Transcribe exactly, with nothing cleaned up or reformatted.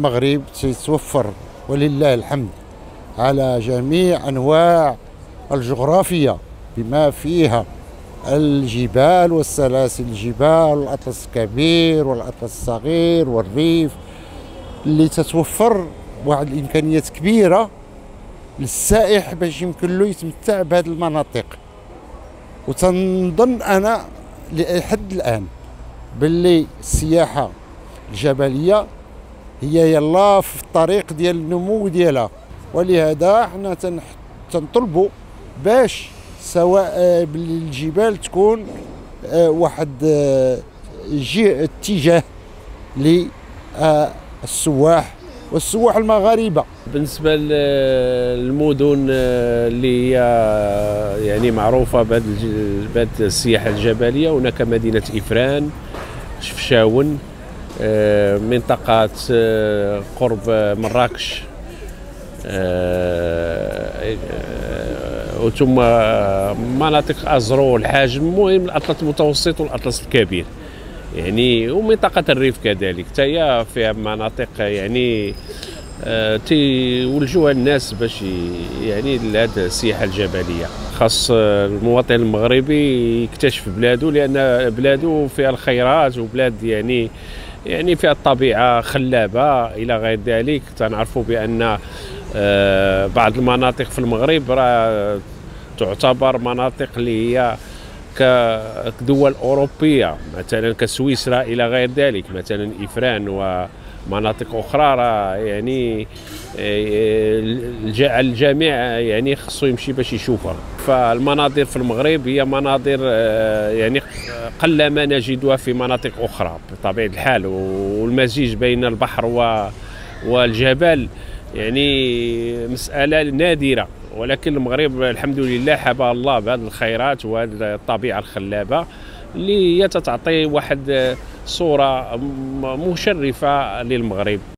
المغرب تتوفر ولله الحمد على جميع أنواع الجغرافيا بما فيها الجبال والسلاسل الجبال والأطلس الكبير والأطلس الصغير والريف، اللي تتوفر واحد الإمكانيات كبيرة للسائح باش يمكن له يتمتع بهذه المناطق. وتنظن أنا لحد الآن باللي السياحة الجبلية هي يلا في الطريق ديال النمو ديالها، ولهذا حنا تنطلبوا باش سواء بالجبال تكون واحد اتجاه للسواح والسواح المغاربه. بالنسبه للمدن اللي هي يعني معروفه بهذه السياحه الجبليه، هناك مدينه إفران، شفشاون، منطقه قرب مراكش، وثم مناطق أزرو الحاجم، المهم الأطلس المتوسط والأطلس الكبير يعني، ومنطقة الريف كذلك حتى هي فيها مناطق يعني تيولجوها الناس باش يعني لهذه السياحة الجبلية. خاص المواطن المغربي يكتشف بلاده، لأن بلاده فيها الخيرات وبلاد يعني يعني فيها الطبيعة خلابة إلى غير ذلك. تنعرفوا بأن بعض المناطق في المغرب راه تعتبر مناطق اللي هي كدول أوروبية، مثلا كسويسرا إلى غير ذلك، مثلا إفران ومناطق أخرى راه يعني الجميع يعني خصو يمشي باش يشوفها. فالمناظر في المغرب هي مناظر يعني قلما نجدها في مناطق أخرى بطبيعة الحال، والمزيج بين البحر والجبل يعني مسألة نادرة، ولكن المغرب الحمد لله حباه الله بهذه الخيرات وهذه الطبيعة الخلابة اللي هي تعطي واحد صورة مشرفة للمغرب.